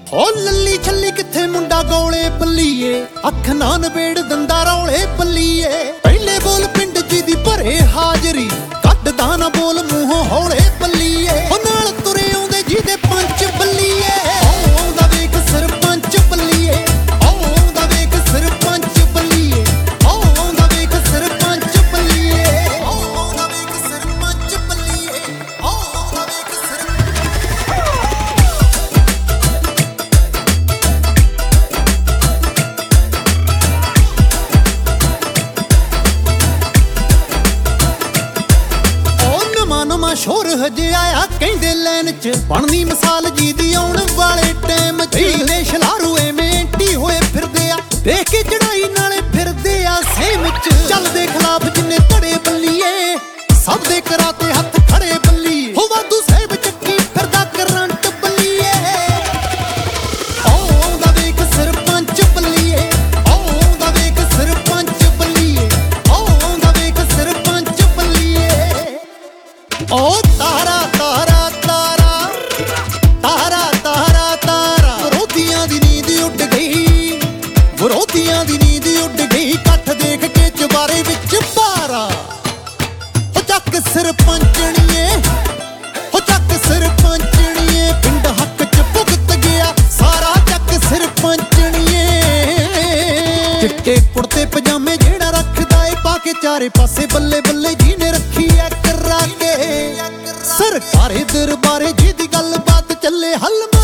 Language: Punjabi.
ਓ ਲੱਲੀ ਛੱਲੀ ਕਿੱਥੇ ਮੁੰਡਾ ਗੋਲੇ ਬੱਲੀਏ, ਅੱਖ ਨਾ ਨਵੇੜ ਦੰਦਾ ਰੌਲੇ ਬੱਲੀਏ। ਪਹਿਲੇ ਬੋਲ ਪਿੰਡ ਜੀ ਦੀ ਭਰੇ ਹਾਜ਼ਰੀ, ਕੱਢਦਾ ਨਾ ਬੋਲ ਮੂੰਹੋਂ ਹੌਲੇ ਬੱਲੀਏ। ਉਹ ਨਾਲ ਤੁਰੇ ਆਉਂਦੇ ਜਿਹਦੇ ਪੰਚ ਬੱਲੀਏ, ਆਉਂਦਾ ਵੇਖ ਸਰਪੰਚ ਬੱਲੀਏ, ਆਉਂਦਾ ਵੇਖ ਸਰਪੰਚ ਬੱਲੀਏ, ਆਉਂਦਾ ਵੇਖ ਸਰਪੰਚ ਬੱਲੀਏ, ਆਉਂਦਾ ਵੇਖ ਸਰਪੰਚ ਬੱਲੀਏ, ਆਉਂਦਾ ਵੇਖ ਨਵਾਂ ਸ਼ੋਰ ਹਜੇ ਆਇਆ ਕਹਿੰਦੇ ਲੈਣ ਚ, ਬਣਨੀ ਮਿਸਾਲ ਜੀ ਦੀ ਆਉਣ ਵਾਲੇ ਟਾਈਮ ਚ। ਇਹਦੇ ਸ਼ਲਾਰੂ ਐਵੇਂ ਐਂਟੀ ਹੋਏ ਫਿਰਦੇ ਆ, ਦੇਖ ਕੇ ਚੜਾਈ ਨਾਲੇ ਫਿਰਦੇ ਆ ਸੇਮ ਚ। ਚੱਲਦੇ ਖਿਲਾਫ ਜਿੰਨੇ ਧੜੇ ਬੱਲੀਏ, ਸਭ ਦੇ ਕਰਾਤੇ ਹੱਥ ਖੜੇ ਬੱਲੀਏ। ਹੋ ਵਾਧੂ ਸਾਹਿਬ ਚੱਕੀ ਫਿਰਦਾ ਕਰੰਟ ਬੱਲੀਏ, ਆਉਂਦਾ ਵੇਖ ਸਰਪੰਚ ਬੱਲੀਏ, ਆਉਂਦਾ ਵੇਖ ਸਰਪੰਚ ਬੱਲੀਏ, ਆਉਂਦਾ ਵੇਖ ਸਰਪੰਚ ਬੱਲੀਏ। ਓ ਤਾਰਾ ਤਾਰਾ ਤਾਰਾ ਤਾਰਾ ਤਾਰਾ ਤਾਰਾ, ਵਿਰੋਧੀਆਂ ਦੀ ਨੀਂਦ ਉੱਡ ਗਈ, ਵਿਰੋਧੀਆਂ ਦੀ ਨੀਂਦ ਉੱਡ ਗਈ। ਇਕੱਠ ਦੇਖ ਕੇ ਚੁਬਾਰੇ ਵਿੱਚ ਪਾਰਾ, ਹੋ ਚੱਕ ਸਰਪੰਚਣੀਏ, ਹੋ ਚੱਕ ਸਰਪੰਚਣੀਏ। ਪਿੰਡ ਹੱਕ ਚ ਭੁਗਤ ਗਿਆ ਸਾਰਾ, ਚੱਕ ਸਰਪੰਚਣੀਏ। ਚਿੱਟੇ ਕੁੜਤੇ ਪਜਾਮੇ ਜਿਹੜਾ ਰੱਖਦਾ ਏ ਪਾ ਕੇ ਚਾਰੇ ਪਾਸੇ, ਬੱਲੇ ਬੱਲੇ ਜੀ ਨੇ ਰੱਖੀ ਐ ਕਰਾ ਕੇ। ਸਰਕਾਰੇ ਦਰਬਾਰੇ ਜਿਹਦੀ ਗੱਲ ਬਾਤ ਚੱਲੇ ਹੱਲ